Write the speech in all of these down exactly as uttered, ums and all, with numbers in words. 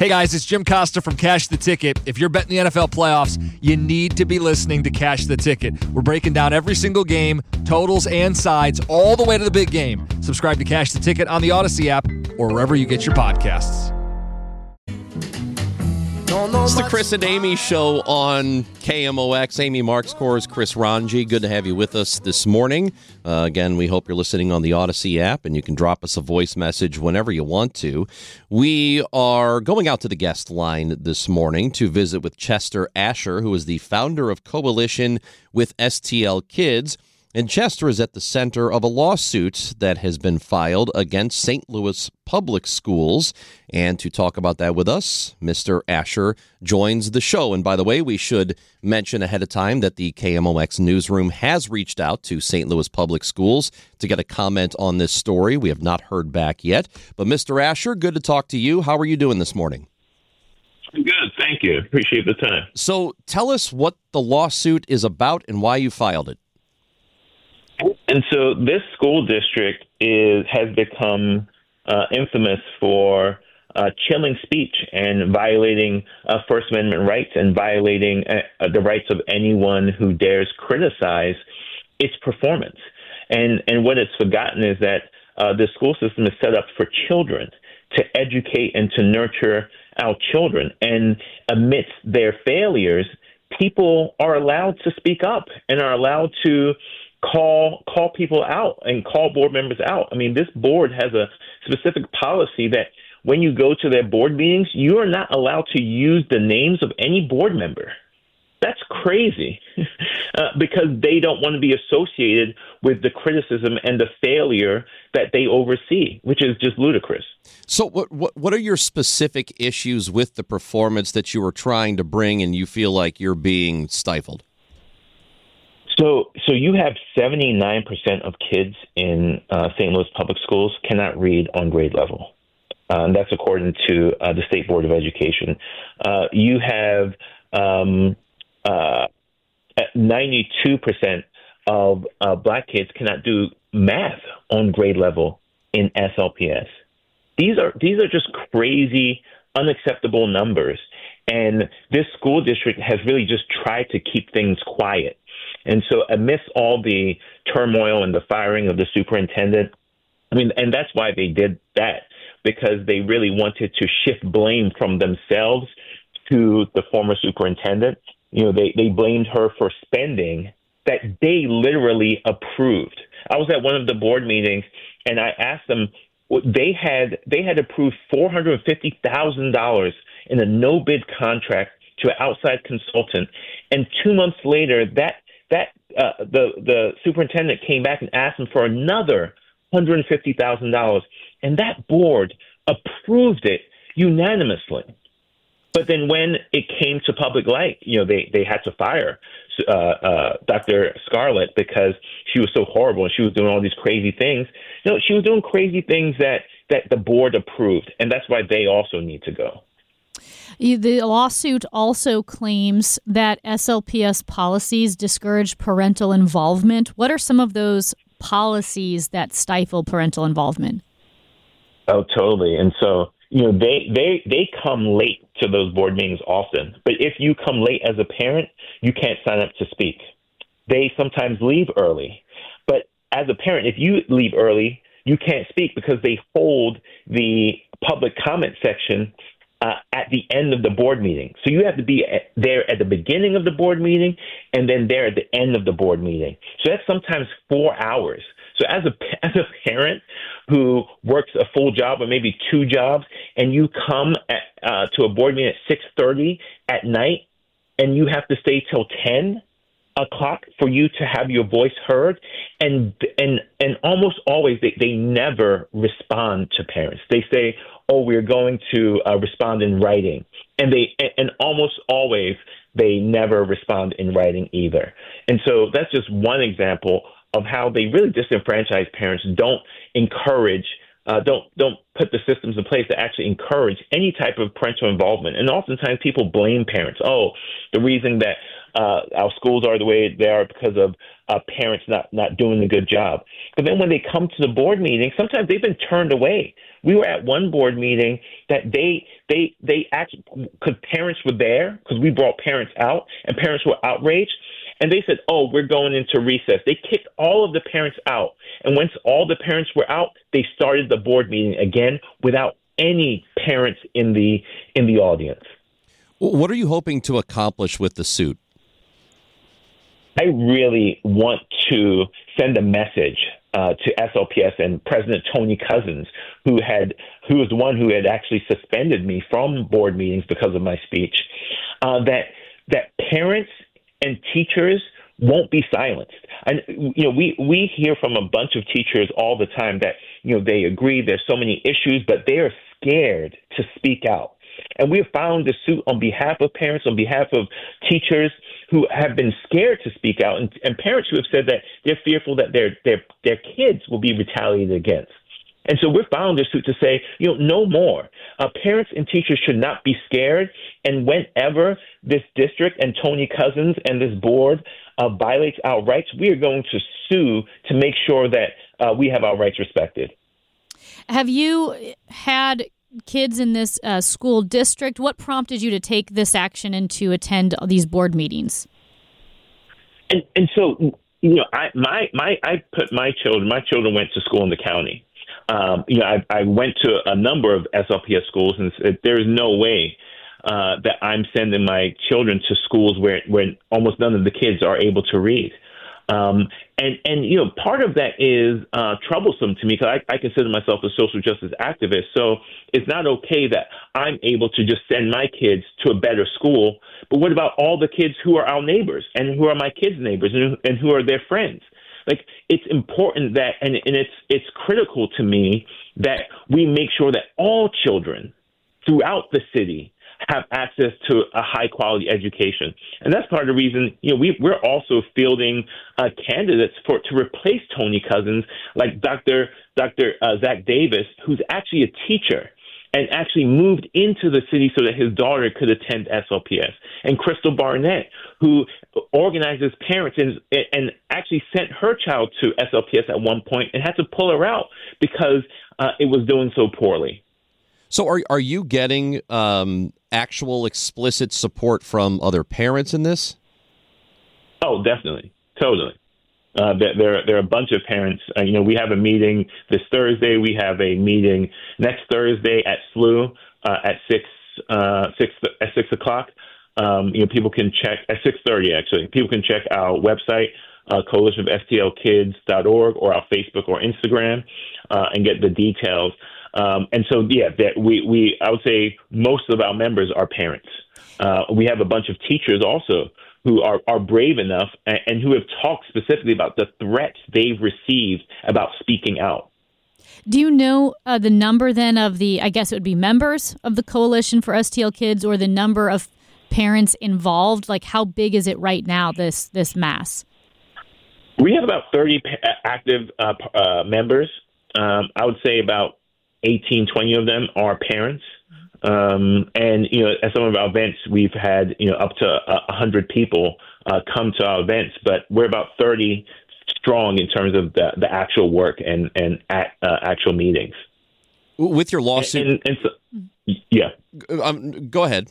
Hey guys, it's Jim Costa from Cash the Ticket. If you're betting the N F L playoffs, you need to be listening to Cash the Ticket. We're breaking down every single game, totals and sides, all the way to the big game. Subscribe to Cash the Ticket on the Odyssey app or wherever you get your podcasts. It's the Chris and Amy show on K M O X. Amy Markscore's Chris Ranji. Good to have you with us this morning. Uh, again, we hope you're listening on the Odyssey app, and you can drop us a voice message whenever you want to. We are going out to the guest line this morning to visit with Chester Asher, who is the founder of Coalition with S T L Kids. And Chester is at the center of a lawsuit that has been filed against Saint Louis Public Schools. And to talk about that with us, Mister Asher joins the show. And by the way, we should mention ahead of time that the K M O X newsroom has reached out to Saint Louis Public Schools to get a comment on this story. We have not heard back yet. But Mister Asher, good to talk to you. How are you doing this morning? Good, thank you. Appreciate the time. So tell us what the lawsuit is about and why you filed it. And so this school district is has become uh, infamous for uh, chilling speech and violating uh, First Amendment rights and violating uh, the rights of anyone who dares criticize its performance. And and what it's forgotten is that uh, the school system is set up for children, to educate and to nurture our children. And amidst their failures, people are allowed to speak up and are allowed to call call people out and call board members out. I mean, this board has a specific policy that when you go to their board meetings, you are not allowed to use the names of any board member. That's crazy uh, because they don't want to be associated with the criticism and the failure that they oversee, which is just ludicrous. So what, what what are your specific issues with the performance that you are trying to bring and you feel like you're being stifled? So, so you have seventy-nine percent of kids in uh, Saint Louis Public Schools cannot read on grade level. Uh, and that's according to uh, the State Board of Education. Uh, you have um, uh, ninety-two percent of uh, black kids cannot do math on grade level in S L P S. These are these are just crazy, unacceptable numbers. And this school district has really just tried to keep things quiet. And so amidst all the turmoil and the firing of the superintendent, I mean, and that's why they did that, because they really wanted to shift blame from themselves to the former superintendent. You know, they, they blamed her for spending that they literally approved. I was at one of the board meetings and I asked them, they had they had approved four hundred fifty thousand dollars in a no-bid contract to an outside consultant. And two months later, that that uh, the the superintendent came back and asked him for another one hundred fifty thousand dollars, and that board approved it unanimously. But then when it came to public light, you know, they, they had to fire uh, uh, Doctor Scarlett because she was so horrible and she was doing all these crazy things. No, she was doing crazy things that, that the board approved, and that's why they also need to go. The lawsuit also claims that S L P S policies discourage parental involvement. What are some of those policies that stifle parental involvement? Oh, totally. And so, you know, they, they, they come late to those board meetings often. But if you come late as a parent, you can't sign up to speak. They sometimes leave early. But as a parent, if you leave early, you can't speak because they hold the public comment section Uh, at the end of the board meeting. So you have to be at, there at the beginning of the board meeting and then there at the end of the board meeting. So that's sometimes four hours. So as a, as a parent who works a full job or maybe two jobs and you come at, uh, to a board meeting at six thirty at night and you have to stay till ten o'clock for you to have your voice heard, and and and almost always they, they never respond to parents. They say, oh, we're going to uh, respond in writing. And they and almost always they never respond in writing either. And so that's just one example of how they really disenfranchise parents, don't encourage, uh, don't don't put the systems in place to actually encourage any type of parental involvement. And oftentimes people blame parents. Oh, the reason that uh, our schools are the way they are because of uh, parents not, not doing a good job. But then when they come to the board meeting, sometimes they've been turned away We were at one board meeting that they they they actually, because parents were there, because we brought parents out, and parents were outraged. And they said, oh, we're going into recess. They kicked all of the parents out. And once all the parents were out, they started the board meeting again without any parents in the in the audience. What are you hoping to accomplish with the suit? I really want to send a message uh, to S L P S and President Tony Cousins, who had who was the one who had actually suspended me from board meetings because of my speech, uh, that that parents and teachers won't be silenced. And, you know, we, we hear from a bunch of teachers all the time that, you know, they agree there's so many issues, but they are scared to speak out. And we have found a suit on behalf of parents, on behalf of teachers who have been scared to speak out, and, and parents who have said that they're fearful that their, their, their kids will be retaliated against. And so we're filing this suit to say, you know, no more. Uh, parents and teachers should not be scared. And whenever this district and Tony Cousins and this board uh, violates our rights, we are going to sue to make sure that uh, we have our rights respected. Have you had kids in this uh, school district? What prompted you to take this action and to attend these board meetings? And and so, you know, I my my I put my children. My children went to school in the county. Um, you know, I, I went to a number of S L P S schools, and said, there is no way uh, that I'm sending my children to schools where, where almost none of the kids are able to read. Um, and, and, you know, part of that is uh, troublesome to me because I, I consider myself a social justice activist. So it's not okay that I'm able to just send my kids to a better school. But what about all the kids who are our neighbors and who are my kids' neighbors and, and who are their friends? Like, it's important that, and, and it's it's critical to me that we make sure that all children throughout the city have access to a high-quality education. And that's part of the reason, you know, we, we're also fielding uh, candidates for to replace Tony Cousins, like Doctor Doctor Uh, Zach Davis, who's actually a teacher and actually moved into the city so that his daughter could attend S L P S. And Crystal Barnett, who organizes parents and, and actually sent her child to S L P S at one point and had to pull her out because uh, it was doing so poorly. So are are you getting um, actual explicit support from other parents in this? Oh, definitely. Totally. Uh, there, there, there are a bunch of parents. Uh, you know, we have a meeting this Thursday. We have a meeting next Thursday at S L U uh, at six, uh, six at six o'clock. Um, you know, people can check at six thirty. Actually, people can check our website, uh, coalition of S T L kids dot org, or our Facebook or Instagram, uh, and get the details. Um, and so, yeah, that we, we I would say most of our members are parents. Uh, we have a bunch of teachers also who are, are brave enough and, and who have talked specifically about the threats they've received about speaking out. Do you know uh, the number then of the, I guess it would be members of the Coalition for S T L Kids, or the number of parents involved? Like, how big is it right now, this this mass? We have about thirty active uh, uh, members. Um, I would say about eighteen, twenty of them are parents. Um, and, you know, at some of our events, we've had, you know, up to a hundred people uh, come to our events, but we're about thirty strong in terms of the, the actual work and, and at, uh, actual meetings. With your lawsuit. And, and so, yeah. Um, go ahead.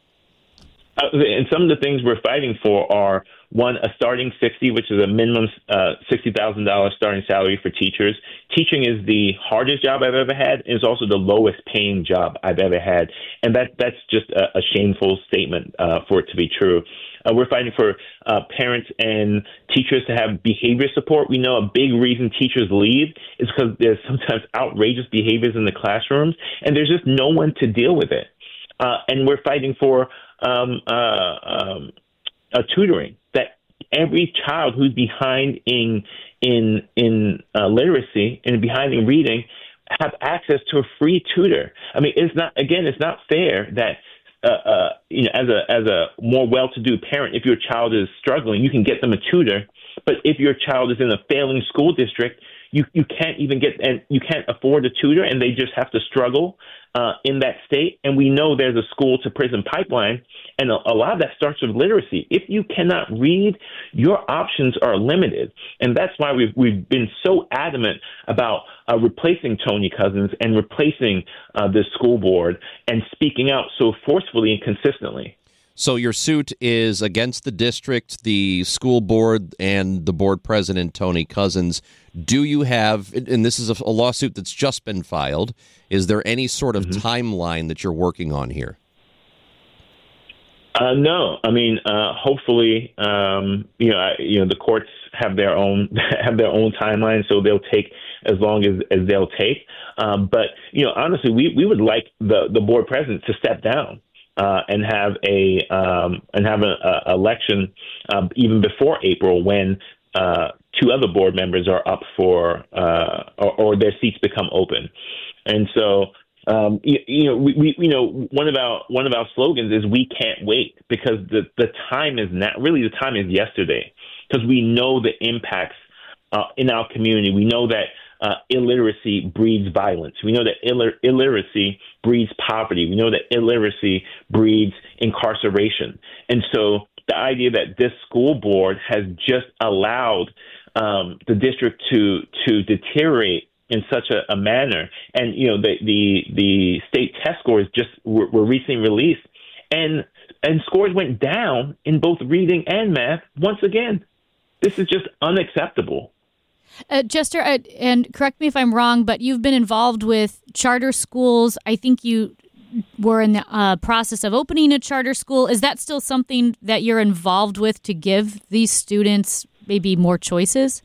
Uh, and some of the things we're fighting for are, one, a starting sixty, which is a minimum uh, sixty thousand dollars starting salary for teachers. Teaching is the hardest job I've ever had, and it's also the lowest paying job I've ever had. And that that's just a, a shameful statement uh, for it to be true. Uh, we're fighting for uh, parents and teachers to have behavior support. We know a big reason teachers leave is because there's sometimes outrageous behaviors in the classrooms, and there's just no one to deal with it. Uh, and we're fighting for um, uh, um, a tutoring, that every child who's behind in in in uh, literacy and behind in reading have access to a free tutor. I mean, it's not again, it's not fair that uh, uh, you know, as a as a more well-to-do parent, if your child is struggling, you can get them a tutor, but if your child is in a failing school district, you you, you can't even get, and you can't afford a tutor, and they just have to struggle uh, in that state. And we know there's a school to prison pipeline, and a, a lot of that starts with literacy. If you cannot read, your options are limited. And that's why we've, we've been so adamant about uh, replacing Tony Cousins and replacing uh, this school board and speaking out so forcefully and consistently. So your suit is against the district, the school board, and the board president, Tony Cousins. Do you have, and this is a lawsuit that's just been filed, is there any sort of mm-hmm. timeline that you're working on here? Uh, no, I mean, uh, hopefully, um, you know, I, you know, the courts have their own have their own timeline, so they'll take as long as, as they'll take. Um, but you know, honestly, we, we would like the, the board president to step down uh, and have a um, and have an election uh, even before April, when uh, two other board members are up for uh, or, or their seats become open, and so. Um, you, you know, we, we, you know, one of our one of our slogans is "We can't wait," because the, the time is not really the time is yesterday, because we know the impacts uh, in our community. We know that uh, illiteracy breeds violence. We know that ill- illiteracy breeds poverty. We know that illiteracy breeds incarceration. And so the idea that this school board has just allowed um, the district to to deteriorate in such a, a manner. And, you know, the, the, the state test scores just were, were recently released, and, and scores went down in both reading and math once again. This is just unacceptable. Uh, Chester, uh, and correct me if I'm wrong, but you've been involved with charter schools. I think you were in the uh, process of opening a charter school. Is that still something that you're involved with to give these students maybe more choices?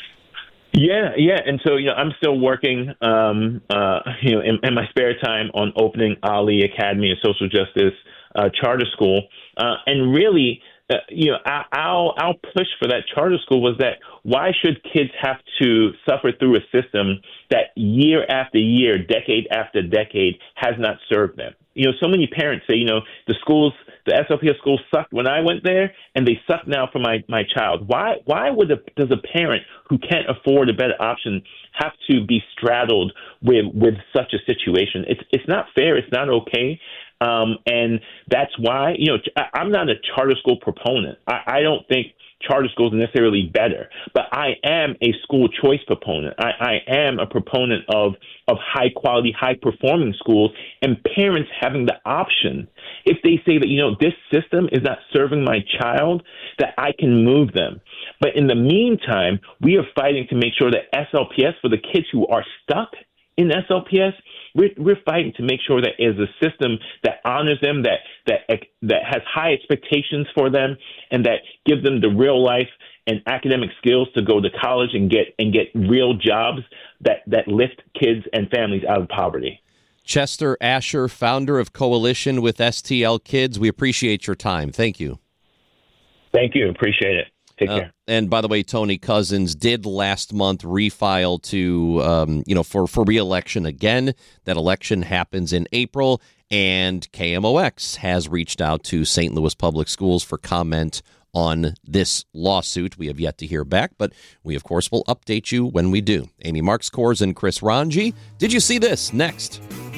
Yeah, yeah, and so you know, I'm still working, um, uh, you know, in, in my spare time on opening Ali Academy, a social justice uh, charter school, uh, and really, uh, you know, our, our our push for that charter school was that why should kids have to suffer through a system that year after year, decade after decade has not served them? You know, so many parents say, you know, the schools, the S L P S schools sucked when I went there, and they suck now for my, my child. Why why would a, does a parent who can't afford a better option have to be straddled with with such a situation? It's it's not fair. It's not okay. Um, and that's why, you know, I, I'm not a charter school proponent. I, I don't think charter schools are necessarily better, but I am a school choice proponent. I, I am a proponent of, of high quality, high performing schools, and parents having the option, if they say that, you know, this system is not serving my child, that I can move them. But in the meantime, we are fighting to make sure that S L P S, for the kids who are stuck in S L P S, we're, we're fighting to make sure that is a system that honors them, that that that has high expectations for them, and that gives them the real life and academic skills to go to college and get and get real jobs that, that lift kids and families out of poverty. Chester Asher, founder of Coalition with S T L Kids, we appreciate your time. Thank you. Thank you. Appreciate it. Take uh, care. And by the way, Tony Cousins did last month refile to, um, you know, for, for re-election again. That election happens in April, and K M O X has reached out to Saint Louis Public Schools for comment on this lawsuit. We have yet to hear back, but we, of course, will update you when we do. Amy Marks Kors and Chris Ranji. Did you see this? Next.